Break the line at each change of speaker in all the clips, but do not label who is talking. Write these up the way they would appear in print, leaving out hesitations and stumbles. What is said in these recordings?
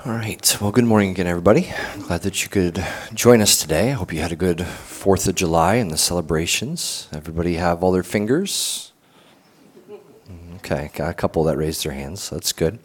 All right. Well, good morning again, everybody. Glad that you could join us today. I hope you had a good 4th of July and the celebrations. Everybody have all their fingers? Okay, got a couple that raised their hands, so that's good.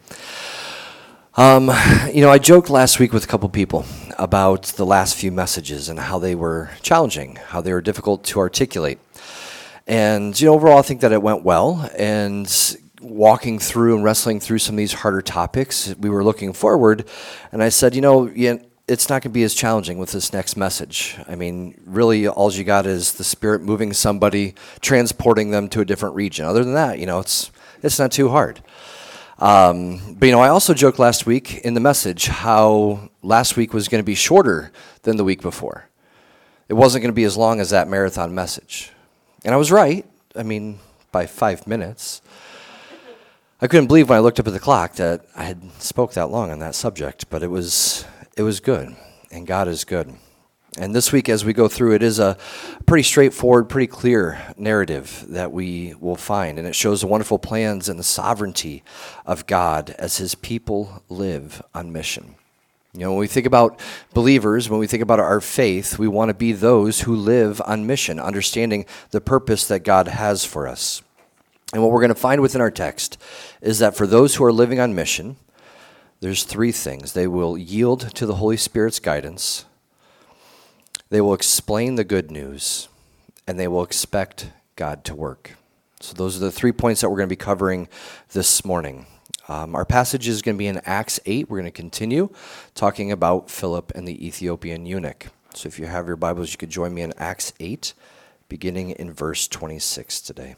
I joked last week with a couple people about the last few messages and how they were challenging, how they were difficult to articulate. And, overall, I think that it went well. And walking through and wrestling through some of these harder topics, we were looking forward, and I said, it's not going to be as challenging with this next message. I mean, really, all you got is the Spirit moving somebody, transporting them to a different region. Other than that, it's not too hard. But I also joked last week in the message how last week was going to be shorter than the week before. It wasn't going to be as long as that marathon message. And I was right, by 5 minutes. I couldn't believe when I looked up at the clock that I had spoke that long on that subject, but it was good, and God is good. And this week as we go through, it is a pretty straightforward, pretty clear narrative that we will find, and it shows the wonderful plans and the sovereignty of God as his people live on mission. When we think about believers, when we think about our faith, we want to be those who live on mission, understanding the purpose that God has for us. And what we're going to find within our text is that for those who are living on mission, there's three things. They will yield to the Holy Spirit's guidance, they will explain the good news, and they will expect God to work. So those are the 3 points that we're going to be covering this morning. Our passage is going to be in Acts 8. We're going to continue talking about Philip and the Ethiopian eunuch. So if you have your Bibles, you could join me in Acts 8, beginning in verse 26 today.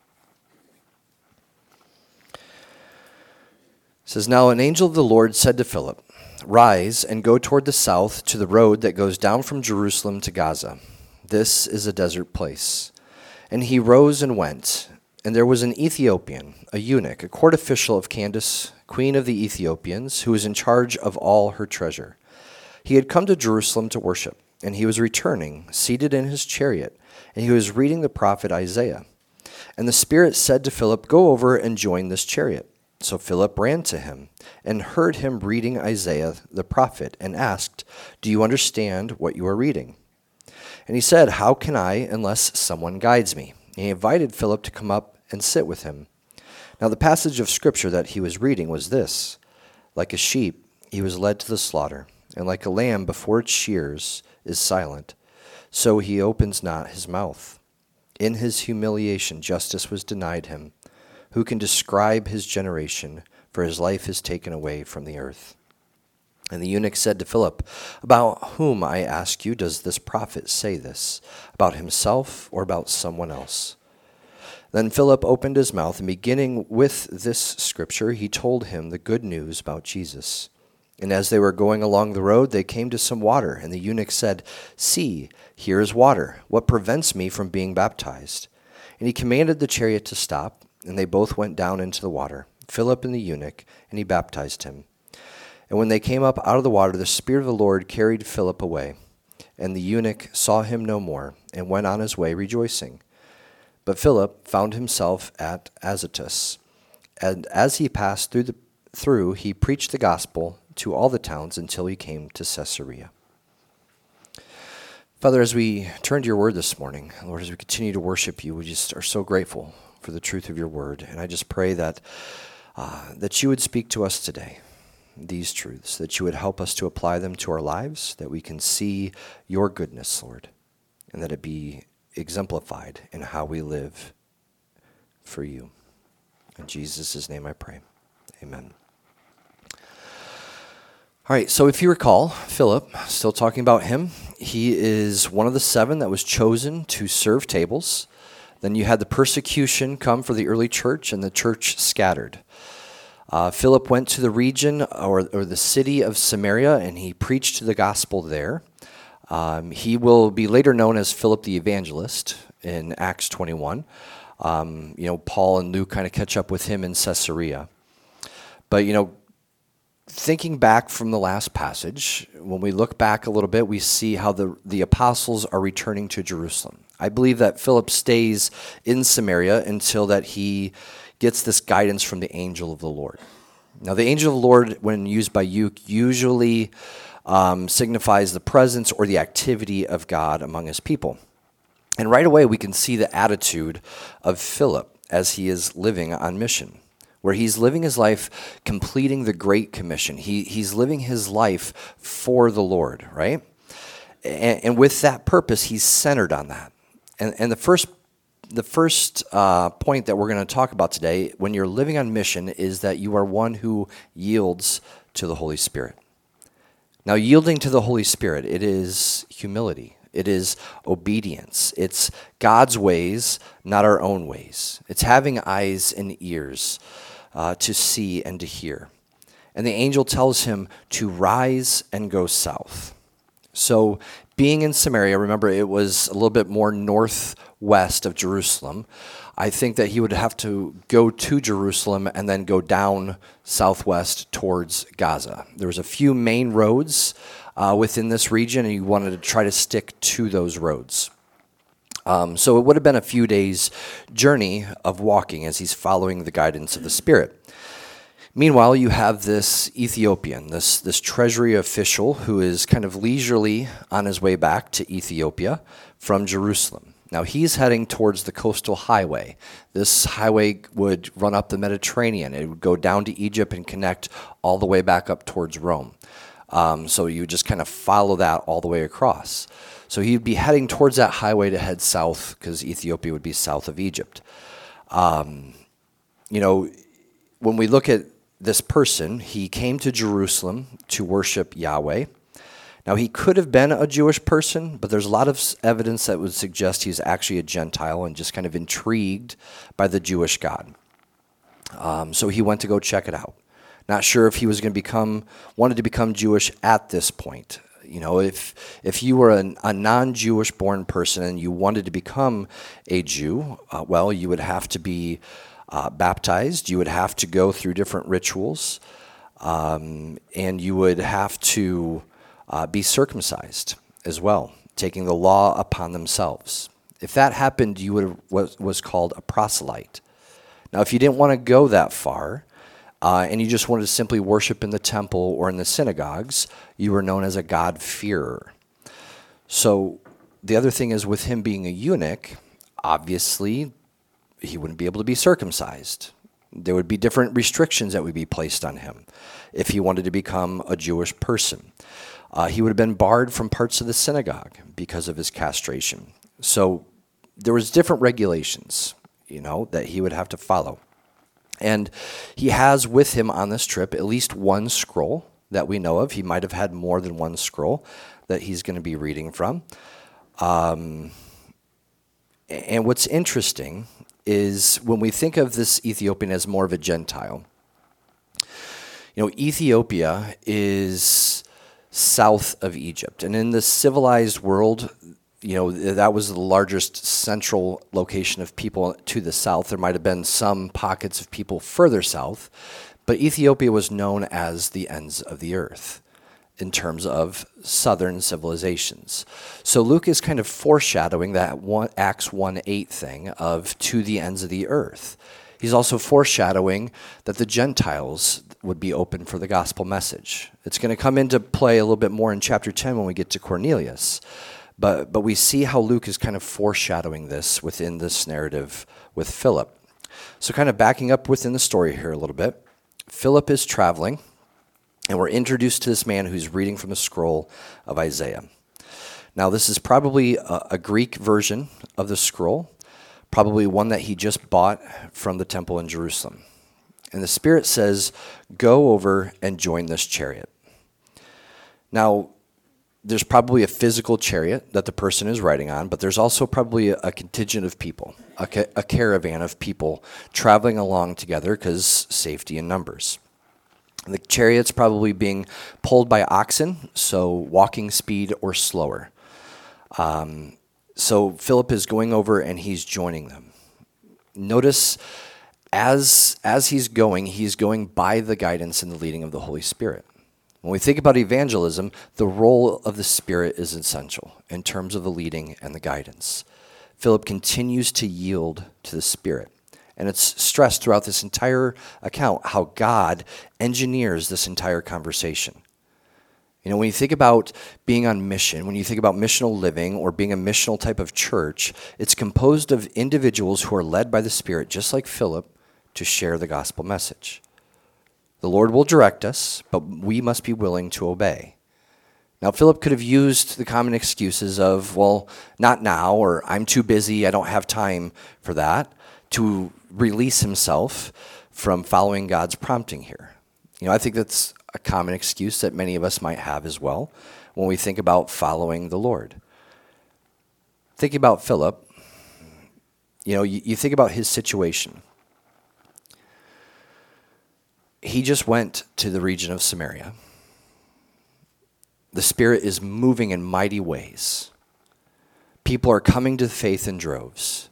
It says, "Now an angel of the Lord said to Philip, 'Rise and go toward the south to the road that goes down from Jerusalem to Gaza. This is a desert place.' And he rose and went. And there was an Ethiopian, a eunuch, a court official of Candace, queen of the Ethiopians, who was in charge of all her treasure. He had come to Jerusalem to worship, and he was returning, seated in his chariot, and he was reading the prophet Isaiah. And the Spirit said to Philip, 'Go over and join this chariot.' So Philip ran to him and heard him reading Isaiah the prophet and asked, 'Do you understand what you are reading?' And he said, 'How can I unless someone guides me?' And he invited Philip to come up and sit with him. Now the passage of Scripture that he was reading was this: 'Like a sheep he was led to the slaughter, and like a lamb before its shears is silent, so he opens not his mouth. In his humiliation justice was denied him. Who can describe his generation? For his life is taken away from the earth.' And the eunuch said to Philip, 'About whom, I ask you, does this prophet say this? About himself or about someone else?' Then Philip opened his mouth, and beginning with this scripture, he told him the good news about Jesus. And as they were going along the road, they came to some water, and the eunuch said, 'See, here is water. What prevents me from being baptized?' And he commanded the chariot to stop. And they both went down into the water, Philip and the eunuch, and he baptized him. And when they came up out of the water, the Spirit of the Lord carried Philip away. And the eunuch saw him no more, and went on his way rejoicing. But Philip found himself at Azotus. And as he passed through, he preached the gospel to all the towns until he came to Caesarea." Father, as we turn to your word this morning, Lord, as we continue to worship you, we just are so grateful for the truth of your word. And I just pray that you would speak to us today, these truths, that you would help us to apply them to our lives, that we can see your goodness, Lord, and that it be exemplified in how we live for you. In Jesus' name I pray. Amen. All right, so if you recall, Philip, still talking about him, he is one of the 7 that was chosen to serve tables. Then you had the persecution come for the early church, and the church scattered. Philip went to the region or the city of Samaria, and he preached the gospel there. He will be later known as Philip the Evangelist in Acts 21. Paul and Luke kind of catch up with him in Caesarea. But, thinking back from the last passage, when we look back a little bit, we see how the apostles are returning to Jerusalem. I believe that Philip stays in Samaria until that he gets this guidance from the angel of the Lord. Now, the angel of the Lord, when used by Luke, usually signifies the presence or the activity of God among his people. And right away, we can see the attitude of Philip as he is living on mission, where he's living his life completing the Great Commission. He's living his life for the Lord, right? And with that purpose, he's centered on that. And the first point that we're going to talk about today, when you're living on mission, is that you are one who yields to the Holy Spirit. Now, yielding to the Holy Spirit, it is humility. It is obedience. It's God's ways, not our own ways. It's having eyes and ears to see and to hear. And the angel tells him to rise and go south. So being in Samaria, remember it was a little bit more northwest of Jerusalem. I think that he would have to go to Jerusalem and then go down southwest towards Gaza. There was a few main roads within this region, and he wanted to try to stick to those roads. So it would have been a few days' journey of walking as he's following the guidance of the Spirit. Meanwhile, you have this Ethiopian, this treasury official who is kind of leisurely on his way back to Ethiopia from Jerusalem. Now, he's heading towards the coastal highway. This highway would run up the Mediterranean. It would go down to Egypt and connect all the way back up towards Rome. So you just kind of follow that all the way across. So he'd be heading towards that highway to head south because Ethiopia would be south of Egypt. When we look at this person, he came to Jerusalem to worship Yahweh. Now, he could have been a Jewish person, but there's a lot of evidence that would suggest he's actually a Gentile and just kind of intrigued by the Jewish God. So he went to go check it out. Not sure if he was going to wanted to become Jewish at this point. If you were a non-Jewish born person and you wanted to become a Jew, you would have to be baptized. You would have to go through different rituals, and you would have to be circumcised as well, taking the law upon themselves. If that happened, you would was called a proselyte. Now, if you didn't want to go that far, and you just wanted to simply worship in the temple or in the synagogues, you were known as a God-fearer. So the other thing is, with him being a eunuch, obviously he wouldn't be able to be circumcised. There would be different restrictions that would be placed on him if he wanted to become a Jewish person. He would have been barred from parts of the synagogue because of his castration. So there was different regulations, that he would have to follow. And he has with him on this trip at least one scroll that we know of. He might have had more than one scroll that he's going to be reading from. And what's interesting is when we think of this Ethiopian as more of a Gentile, Ethiopia is south of Egypt. And in the civilized world, that was the largest central location of people to the south. There might have been some pockets of people further south, but Ethiopia was known as the ends of the earth in terms of southern civilizations. So Luke is kind of foreshadowing that Acts 1:8 thing of to the ends of the earth. He's also foreshadowing that the Gentiles would be open for the gospel message. It's going to come into play a little bit more in chapter 10 when we get to Cornelius. But we see how Luke is kind of foreshadowing this within this narrative with Philip. So kind of backing up within the story here a little bit, Philip is traveling, and we're introduced to this man who's reading from the scroll of Isaiah. Now, this is probably a Greek version of the scroll, probably one that he just bought from the temple in Jerusalem. And the Spirit says, go over and join this chariot. Now, there's probably a physical chariot that the person is riding on, but there's also probably a contingent of people, a caravan of people traveling along together because safety in numbers. The chariot's probably being pulled by oxen, so walking speed or slower. So Philip is going over and he's joining them. Notice as he's going by the guidance and the leading of the Holy Spirit. When we think about evangelism, the role of the Spirit is essential in terms of the leading and the guidance. Philip continues to yield to the Spirit And it's stressed throughout this entire account how God engineers this entire conversation. You know, when you think about being on mission, when you think about missional living or being a missional type of church, it's composed of individuals who are led by the Spirit, just like Philip, to share the gospel message. The Lord will direct us, but we must be willing to obey. Now, Philip could have used the common excuses of, well, not now, or I'm too busy, I don't have time for that, to release himself from following God's prompting here. You know, I think that's a common excuse that many of us might have as well when we think about following the Lord. Thinking about Philip, you know, you think about his situation. He just went to the region of Samaria. The Spirit is moving in mighty ways. People are coming to faith in droves.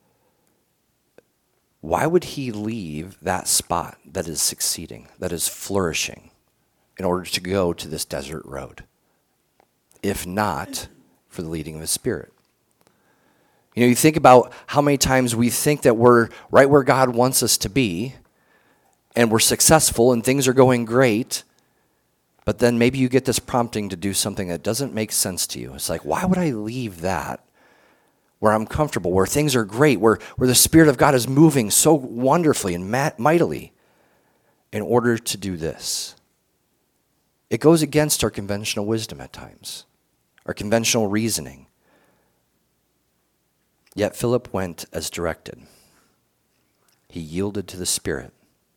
Why would he leave that spot that is succeeding, that is flourishing, in order to go to this desert road, if not for the leading of his Spirit? You know, you think about how many times we think that we're right where God wants us to be, and we're successful and things are going great, but then maybe you get this prompting to do something that doesn't make sense to you. It's like, why would I leave that where I'm comfortable, where things are great, where the Spirit of God is moving so wonderfully and mightily, in order to do this? It goes against our conventional wisdom at times, our conventional reasoning. Yet Philip went as directed. He yielded to the Spirit.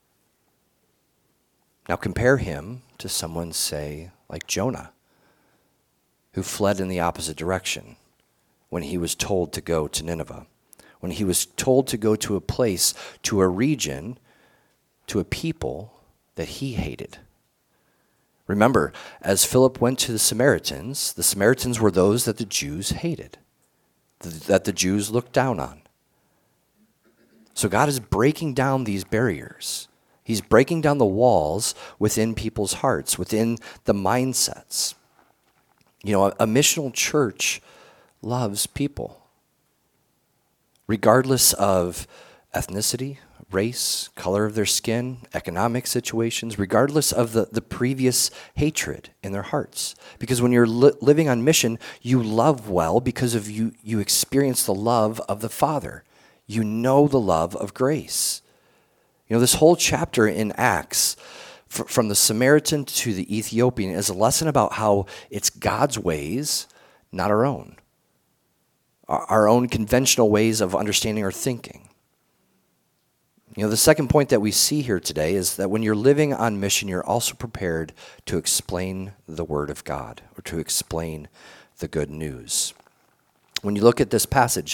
Now compare him to someone, say, like Jonah, who fled in the opposite direction when he was told to go to Nineveh, when he was told to go to a place, to a region, to a people that he hated. Remember, as Philip went to the Samaritans were those that the Jews hated, that the Jews looked down on. So God is breaking down these barriers. He's breaking down the walls within people's hearts, within the mindsets. You know, a missional church loves people, regardless of ethnicity, race, color of their skin, economic situations, regardless of the previous hatred in their hearts. Because when you're living on mission, you love well because of you experience the love of the Father. You know the love of grace. You know, this whole chapter in Acts, from the Samaritan to the Ethiopian, is a lesson about how it's God's ways, not our own. Our own conventional ways of understanding or thinking. You know, the second point that we see here today is that when you're living on mission, you're also prepared to explain the Word of God, or to explain the good news. When you look at this passage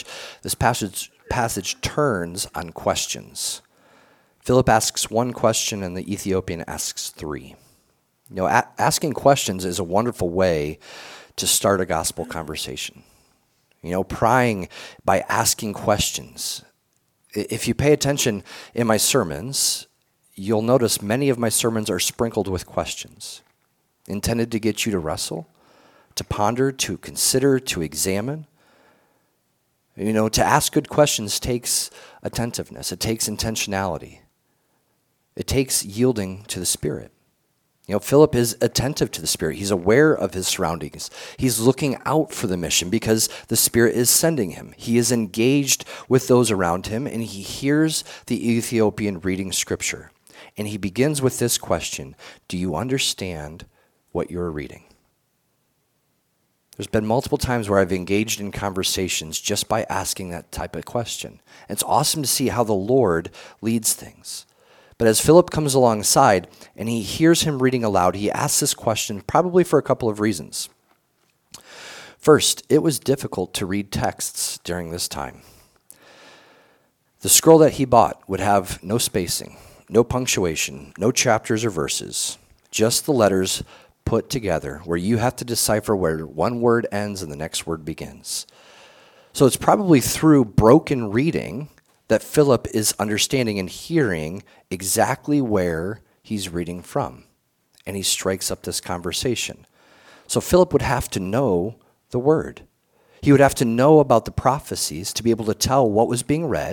turns on questions. Philip asks one question and the Ethiopian asks three. You know, asking questions is a wonderful way to start a gospel conversation. You know, prying by asking questions. If you pay attention in my sermons, you'll notice many of my sermons are sprinkled with questions, intended to get you to wrestle, to ponder, to consider, to examine. You know, to ask good questions takes attentiveness. It takes intentionality. It takes yielding to the Spirit. You know, Philip is attentive to the Spirit. He's aware of his surroundings. He's looking out for the mission because the Spirit is sending him. He is engaged with those around him, and he hears the Ethiopian reading Scripture. And he begins with this question: do you understand what you're reading? There's been multiple times where I've engaged in conversations just by asking that type of question. And it's awesome to see how the Lord leads things. But as Philip comes alongside and he hears him reading aloud, he asks this question probably for a couple of reasons. First, it was difficult to read texts during this time. The scroll that he bought would have no spacing, no punctuation, no chapters or verses, just the letters put together where you have to decipher where one word ends and the next word begins. So it's probably through broken reading that Philip is understanding and hearing exactly where he's reading from. And he strikes up this conversation. So Philip would have to know the word. He would have to know about the prophecies to be able to tell what was being read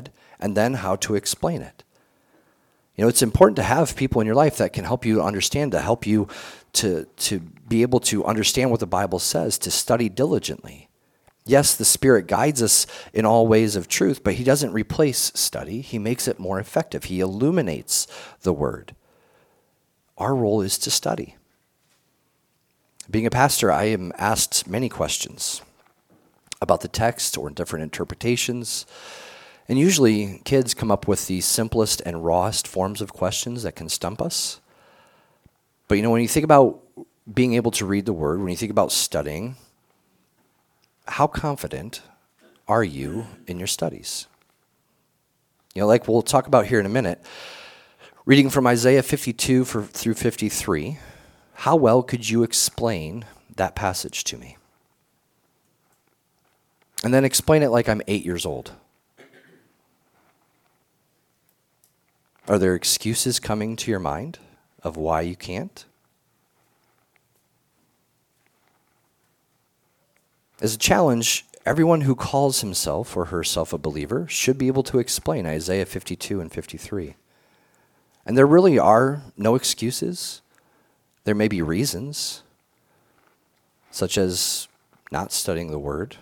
and then how to explain it. It's important to have people in your life that can help you understand, to help you to be able to understand what the Bible says, to study diligently. Yes, the Spirit guides us in all ways of truth, but he doesn't replace study. He makes it more effective. He illuminates the Word. Our role is to study. Being a pastor, I am asked many questions about the text or different interpretations. And usually kids come up with the simplest and rawest forms of questions that can stump us. But when you think about being able to read the Word, when you think about studying, how confident are you in your studies? Like we'll talk about here in a minute, reading from Isaiah 52 through 53, how well could you explain that passage to me? And then explain it like I'm 8 years old. Are there excuses coming to your mind of why you can't? As a challenge, everyone who calls himself or herself a believer should be able to explain Isaiah 52 and 53. And there really are no excuses. There may be reasons, such as not studying the Word.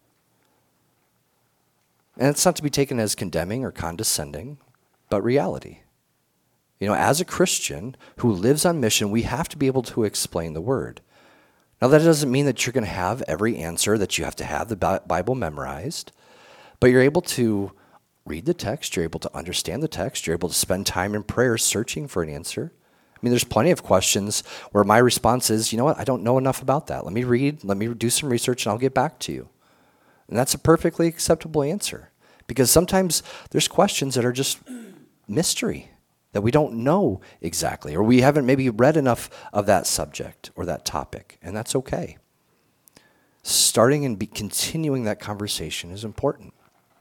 And it's not to be taken as condemning or condescending, but reality. As a Christian who lives on mission, we have to be able to explain the Word. Now, that doesn't mean that you're going to have every answer, that you have to have the Bible memorized, but you're able to read the text, you're able to understand the text, you're able to spend time in prayer searching for an answer. There's plenty of questions where my response is, I don't know enough about that. Let me read, let me do some research, and I'll get back to you. And that's a perfectly acceptable answer, because sometimes there's questions that are just mystery, that we don't know exactly, or we haven't maybe read enough of that subject or that topic, and that's okay. Starting and continuing that conversation is important.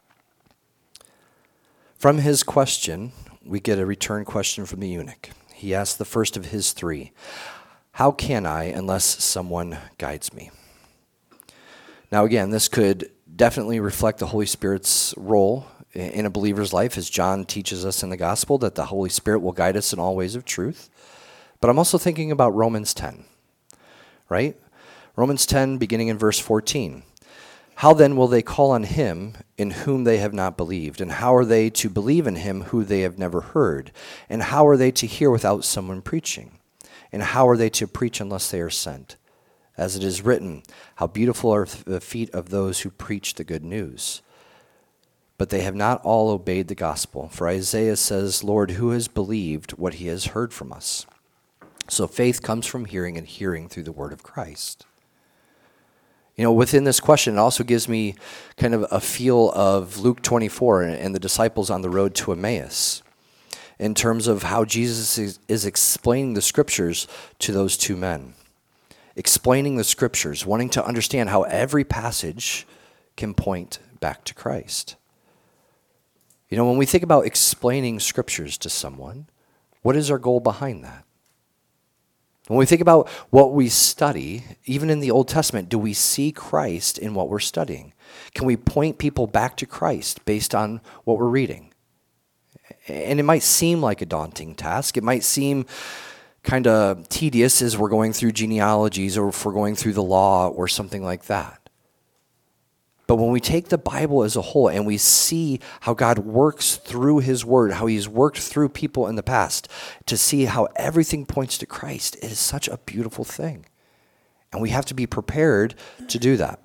From his question, we get a return question from the eunuch. He asked the first of his three, "How can I unless someone guides me?" Now again, this could definitely reflect the Holy Spirit's role in a believer's life, as John teaches us in the gospel, that the Holy Spirit will guide us in all ways of truth. But I'm also thinking about Romans 10, right? Romans 10, beginning in verse 14. "How then will they call on him in whom they have not believed? And how are they to believe in him who they have never heard? And how are they to hear without someone preaching? And how are they to preach unless they are sent? As it is written, how beautiful are the feet of those who preach the good news. But they have not all obeyed the gospel. For Isaiah says, Lord, who has believed what he has heard from us? So faith comes from hearing, and hearing through the word of Christ." Within this question, it also gives me kind of a feel of Luke 24 and the disciples on the road to Emmaus, in terms of how Jesus is explaining the scriptures to those two men. Explaining the scriptures, wanting to understand how every passage can point back to Christ. When we think about explaining scriptures to someone, what is our goal behind that? When we think about what we study, even in the Old Testament, do we see Christ in what we're studying? Can we point people back to Christ based on what we're reading? And it might seem like a daunting task. It might seem kind of tedious as we're going through genealogies, or if we're going through the law or something like that. But when we take the Bible as a whole and we see how God works through his word, how he's worked through people in the past, to see how everything points to Christ, it is such a beautiful thing. And we have to be prepared to do that.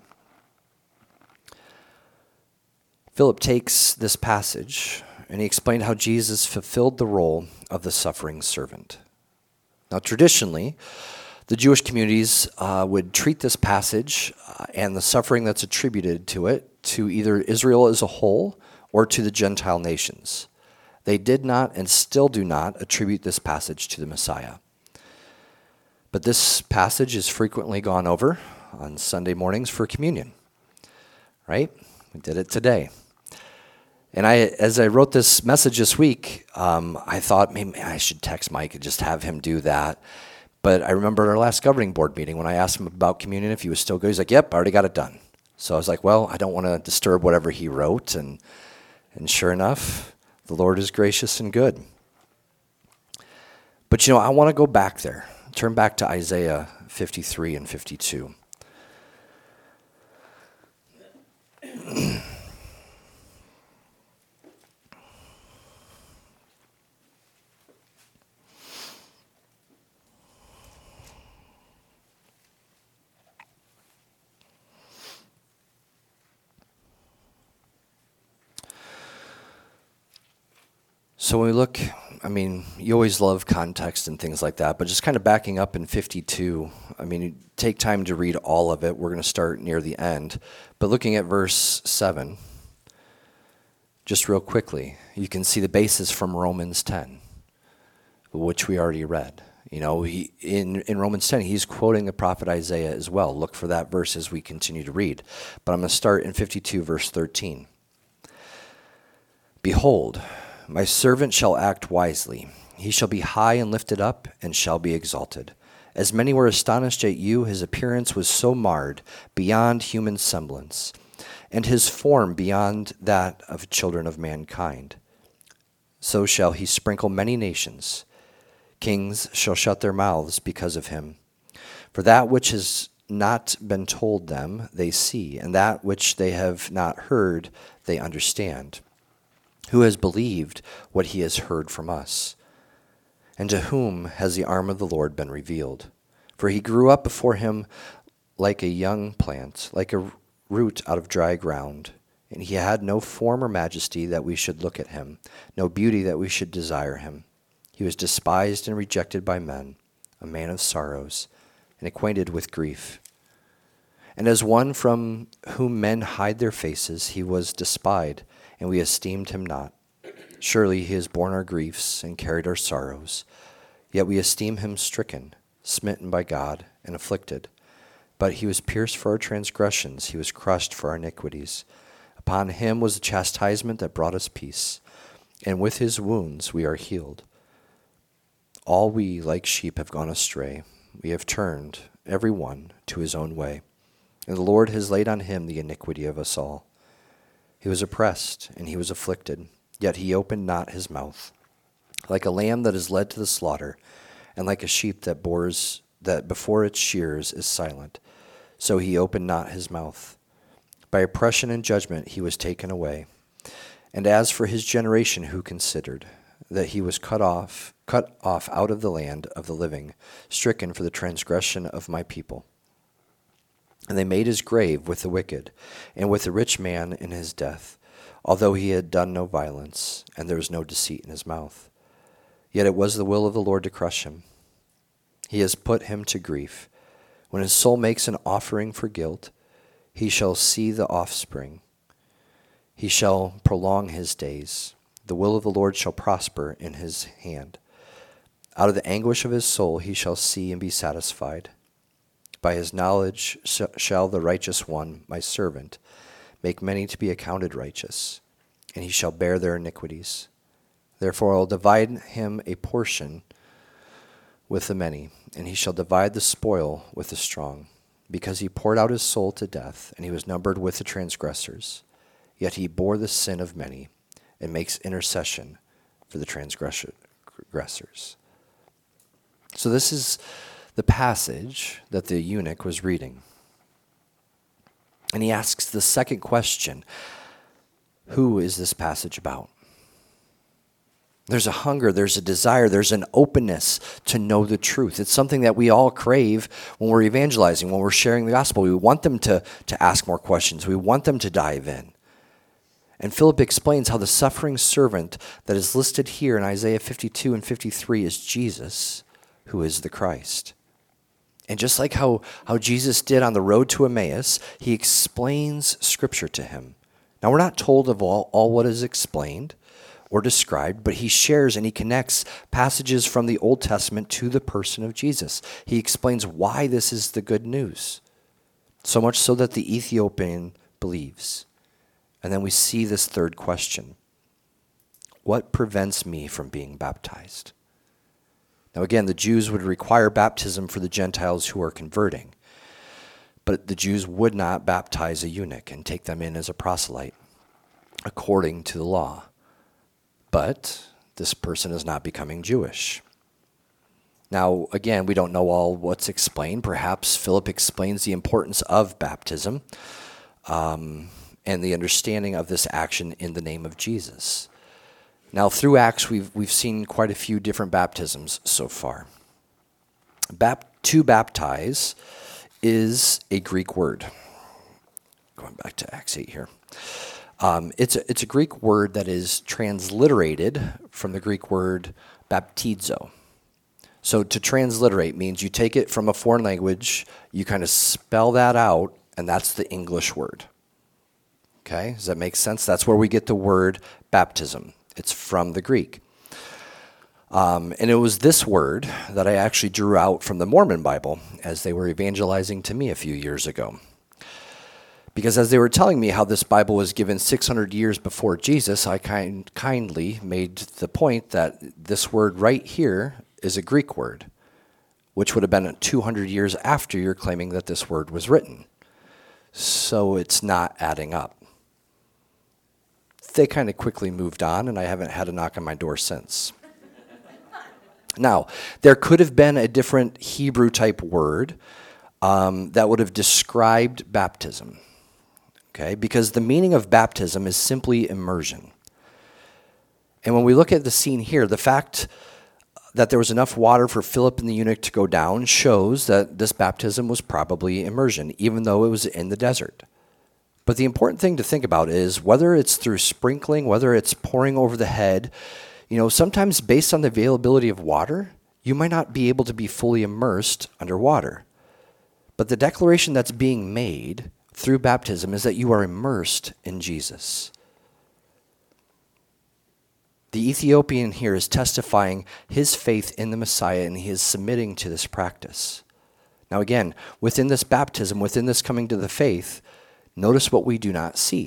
Philip takes this passage and he explained how Jesus fulfilled the role of the suffering servant. Now, traditionally, the Jewish communities would treat this passage and the suffering that's attributed to it to either Israel as a whole or to the Gentile nations. They did not and still do not attribute this passage to the Messiah. But this passage is frequently gone over on Sunday mornings for communion, right? We did it today. And as I wrote this message this week, I thought maybe I should text Mike and just have him do that. But I remember our last governing board meeting when I asked him about communion, if he was still good. He's like, yep, I already got it done. So I was like, well, I don't want to disturb whatever he wrote. And And sure enough, the Lord is gracious and good. But I want to go back there. Turn back to Isaiah 53 and 52. So when we look, you always love context and things like that, but just kind of backing up in 52, you take time to read all of it. We're going to start near the end. But looking at verse 7, just real quickly, you can see the basis from Romans 10, which we already read. In Romans 10, he's quoting the prophet Isaiah as well. Look for that verse as we continue to read. But I'm going to start in 52, verse 13. Behold, my servant shall act wisely. He shall be high and lifted up, and shall be exalted. As many were astonished at you, his appearance was so marred, beyond human semblance, and his form beyond that of children of mankind. So shall he sprinkle many nations. Kings shall shut their mouths because of him. For that which has not been told them they see, and that which they have not heard they understand. Who has believed what he has heard from us? And to whom has the arm of the Lord been revealed? For he grew up before him like a young plant, like a root out of dry ground. And he had no form or majesty that we should look at him, no beauty that we should desire him. He was despised and rejected by men, a man of sorrows, and acquainted with grief. And as one from whom men hide their faces, he was despised, and we esteemed him not. Surely he has borne our griefs and carried our sorrows. Yet we esteem him stricken, smitten by God, and afflicted. But he was pierced for our transgressions, he was crushed for our iniquities. Upon him was the chastisement that brought us peace, and with his wounds we are healed. All we like sheep have gone astray. We have turned, every one, to his own way. And the Lord has laid on him the iniquity of us all. He was oppressed, and he was afflicted, yet he opened not his mouth. Like a lamb that is led to the slaughter, and like a sheep that before its shears is silent, so he opened not his mouth. By oppression and judgment he was taken away. And as for his generation, who considered that he was cut off out of the land of the living, stricken for the transgression of my people. And they made his grave with the wicked, and with the rich man in his death, although he had done no violence, and there was no deceit in his mouth. Yet it was the will of the Lord to crush him. He has put him to grief. When his soul makes an offering for guilt, he shall see the offspring. He shall prolong his days. The will of the Lord shall prosper in his hand. Out of the anguish of his soul he shall see and be satisfied. By his knowledge shall the righteous one, my servant, make many to be accounted righteous, and he shall bear their iniquities. Therefore I will divide him a portion with the many, and he shall divide the spoil with the strong, because he poured out his soul to death, and he was numbered with the transgressors. Yet he bore the sin of many, and makes intercession for the transgressors. So this is the passage that the eunuch was reading. And he asks the second question, who is this passage about? There's a hunger, there's a desire, there's an openness to know the truth. It's something that we all crave when we're evangelizing, when we're sharing the gospel. We want them to ask more questions. We want them to dive in. And Philip explains how the suffering servant that is listed here in Isaiah 52 and 53 is Jesus, who is the Christ. And just like how Jesus did on the road to Emmaus, he explains Scripture to him. Now, we're not told of all what is explained or described, but he shares and he connects passages from the Old Testament to the person of Jesus. He explains why this is the good news, so much so that the Ethiopian believes. And then we see this third question. What prevents me from being baptized? Now again, the Jews would require baptism for the Gentiles who are converting, but the Jews would not baptize a eunuch and take them in as a proselyte. according to the law. But this person is not becoming Jewish. Now, again, we don't know all what's explained. Perhaps Philip explains the importance of baptism and the understanding of this action in the name of Jesus. Now, through Acts, we've seen quite a few different baptisms so far. To baptize is a Greek word. Going back to Acts 8 here. It's a Greek word that is transliterated from the Greek word baptizo. So to transliterate means you take it from a foreign language, you kind of spell that out, and that's the English word. Okay, does that make sense? That's where we get the word baptism. It's from the Greek. And it was this word that I actually drew out from the Mormon Bible as they were evangelizing to me a few years ago. Because as they were telling me how this Bible was given 600 years before Jesus, I kindly made the point that this word right here is a Greek word, which would have been 200 years after you're claiming that this word was written. So it's not adding up. They kind of quickly moved on, and I haven't had a knock on my door since. Now, there could have been a different Hebrew type word that would have described baptism. Okay, because the meaning of baptism is simply immersion. And when we look at the scene here, the fact that there was enough water for Philip and the eunuch to go down shows that this baptism was probably immersion, even though it was in the desert. But the important thing to think about is whether it's through sprinkling, whether it's pouring over the head, sometimes based on the availability of water, you might not be able to be fully immersed underwater. But the declaration that's being made through baptism is that you are immersed in Jesus. The Ethiopian here is testifying his faith in the Messiah, and he is submitting to this practice. Now again, within this baptism, within this coming to the faith, notice what we do not see.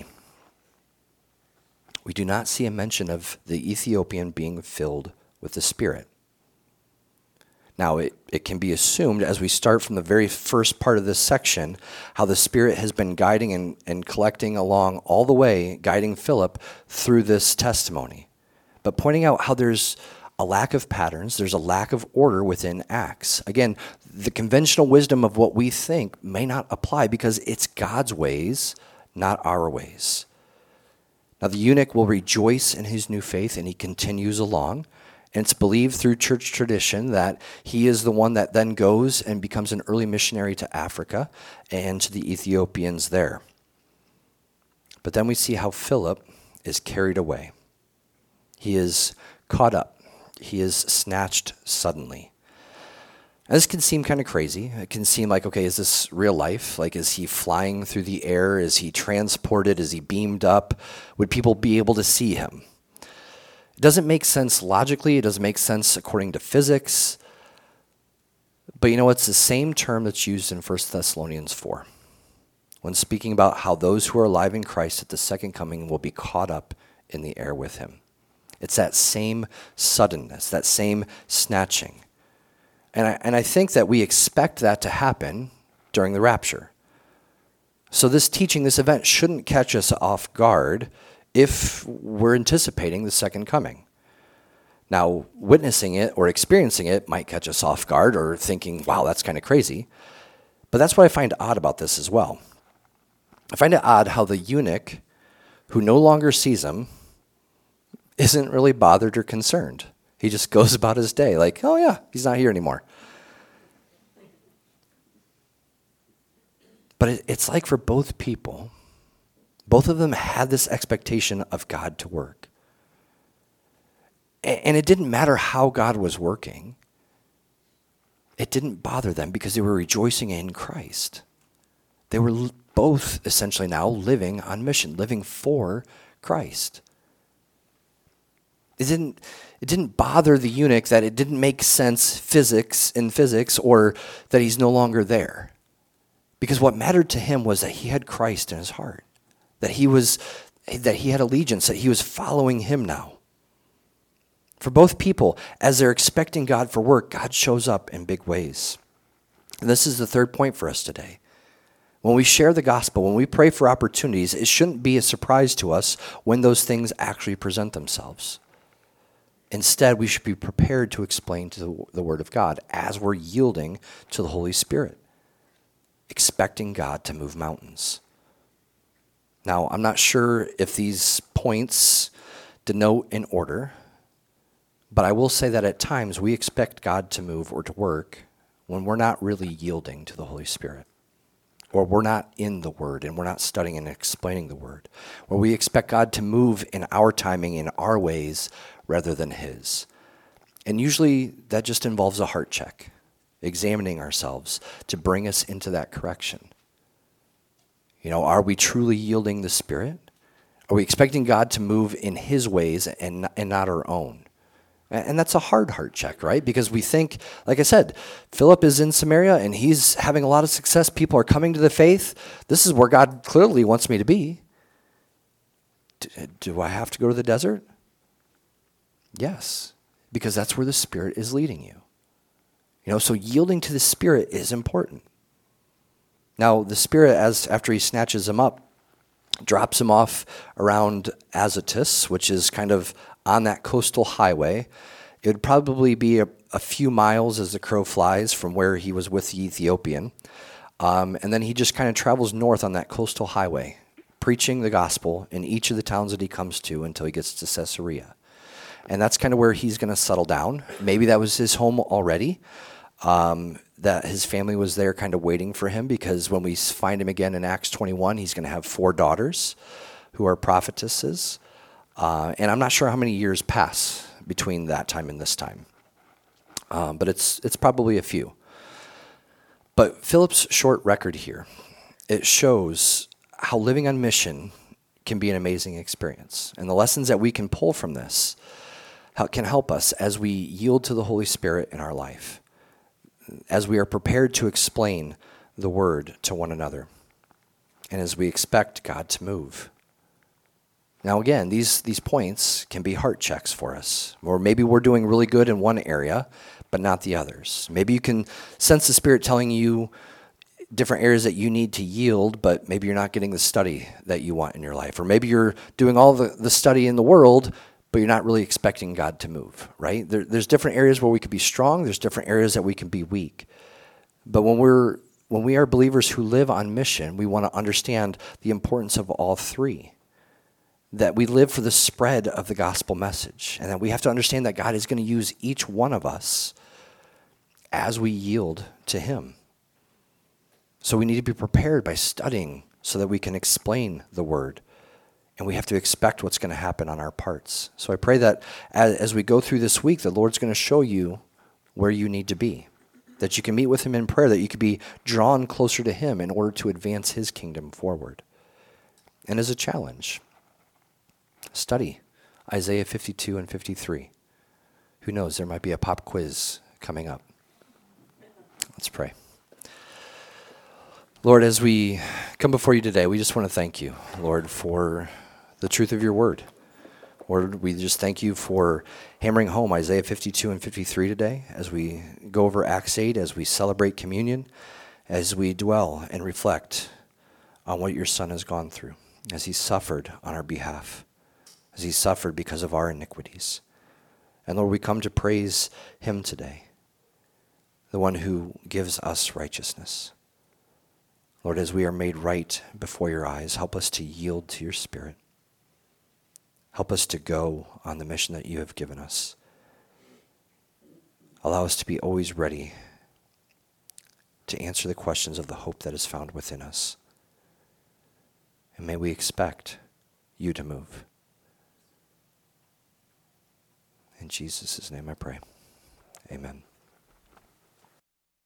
We do not see a mention of the Ethiopian being filled with the Spirit. Now, it can be assumed as we start from the very first part of this section, how the Spirit has been guiding and collecting along all the way, guiding Philip through this testimony. But pointing out how there's a lack of patterns, there's a lack of order within Acts. Again, the conventional wisdom of what we think may not apply because it's God's ways, not our ways. Now, the eunuch will rejoice in his new faith, and he continues along. And it's believed through church tradition that he is the one that then goes and becomes an early missionary to Africa and to the Ethiopians there. But then we see how Philip is carried away. He is caught up. He is snatched suddenly. And this can seem kind of crazy. It can seem like, okay, is this real life? Like, is he flying through the air? Is he transported? Is he beamed up? Would people be able to see him? It doesn't make sense logically. It doesn't make sense according to physics. But it's the same term that's used in 1 Thessalonians 4 when speaking about how those who are alive in Christ at the second coming will be caught up in the air with him. It's that same suddenness, that same snatching. And I think that we expect that to happen during the rapture. So this teaching, this event shouldn't catch us off guard if we're anticipating the second coming. Now, witnessing it or experiencing it might catch us off guard or thinking, wow, that's kind of crazy. But that's what I find odd about this as well. I find it odd how the eunuch, who no longer sees him, isn't really bothered or concerned. He just goes about his day like, oh yeah, he's not here anymore. But it's like for both people, both of them had this expectation of God to work. And it didn't matter how God was working. It didn't bother them because they were rejoicing in Christ. They were both essentially now living on mission, living for Christ. It didn't bother the eunuch that it didn't make sense in physics or that he's no longer there. Because what mattered to him was that he had Christ in his heart. That he had allegiance, that he was following him now. For both people, as they're expecting God for work, God shows up in big ways. And this is the third point for us today. When we share the gospel, when we pray for opportunities, it shouldn't be a surprise to us when those things actually present themselves. Instead, we should be prepared to explain to the Word of God as we're yielding to the Holy Spirit, expecting God to move mountains. Now, I'm not sure if these points denote an order, but I will say that at times we expect God to move or to work when we're not really yielding to the Holy Spirit, or we're not in the Word and we're not studying and explaining the Word, where we expect God to move in our timing, in our ways, rather than His. And usually that just involves a heart check, examining ourselves to bring us into that correction. Are we truly yielding the Spirit? Are we expecting God to move in His ways and not our own? And that's a hard heart check, right? Because we think, like I said, Philip is in Samaria and he's having a lot of success. People are coming to the faith. This is where God clearly wants me to be. Do I have to go to the desert? Yes, because that's where the Spirit is leading you. So yielding to the Spirit is important. Now, the Spirit, after he snatches him up, drops him off around Azotus, which is kind of on that coastal highway. It would probably be a few miles as the crow flies from where he was with the Ethiopian. And then he just kind of travels north on that coastal highway, preaching the gospel in each of the towns that he comes to until he gets to Caesarea. And that's kind of where he's going to settle down. Maybe that was his home already. That his family was there kind of waiting for him, because when we find him again in Acts 21, he's going to have 4 daughters who are prophetesses. And I'm not sure how many years pass between that time and this time. But it's probably a few. But Philip's short record here, it shows how living on mission can be an amazing experience. And the lessons that we can pull from this can help us as we yield to the Holy Spirit in our life, as we are prepared to explain the Word to one another, and as we expect God to move. Now again, these points can be heart checks for us, or maybe we're doing really good in one area, but not the others. Maybe you can sense the Spirit telling you different areas that you need to yield, but maybe you're not getting the study that you want in your life. Or maybe you're doing all the study in the world, but you're not really expecting God to move, right? There's different areas where we can be strong. There's different areas that we can be weak. But when we are believers who live on mission, we want to understand the importance of all three. That we live for the spread of the gospel message, and that we have to understand that God is going to use each one of us as we yield to Him. So we need to be prepared by studying so that we can explain the Word. And we have to expect what's going to happen on our parts. So I pray that as we go through this week, the Lord's going to show you where you need to be. That you can meet with Him in prayer, that you can be drawn closer to Him in order to advance His kingdom forward. And as a challenge, study Isaiah 52 and 53. Who knows, there might be a pop quiz coming up. Let's pray. Lord, as we come before you today, we just want to thank you, Lord, for the truth of your word. Lord, we just thank you for hammering home Isaiah 52 and 53 today as we go over Acts 8, as we celebrate communion, as we dwell and reflect on what your Son has gone through, as he suffered on our behalf, as he suffered because of our iniquities. And Lord, we come to praise him today, the one who gives us righteousness. Lord, as we are made right before your eyes, help us to yield to your Spirit. Help us to go on the mission that you have given us. Allow us to be always ready to answer the questions of the hope that is found within us. And may we expect you to move. In Jesus' name I pray. Amen.